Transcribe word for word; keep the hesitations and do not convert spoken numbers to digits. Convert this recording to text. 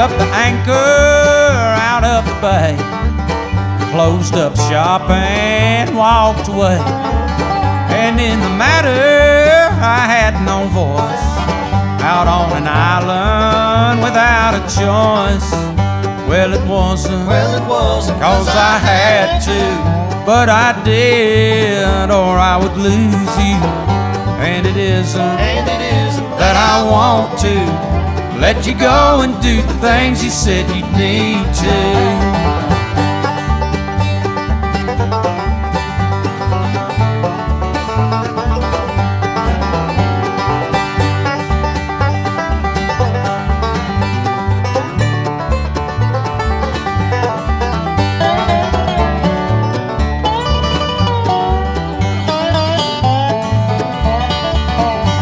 up the anchor out of the bay, closed up shop and walked away. And in the matter, I had no voice, out on an island without a choice. Well, it wasn't, well, it wasn't cause I had to, but I did, or I would lose you. And it isn't, and it isn't that I want to let you go and do the things you said you'd need to.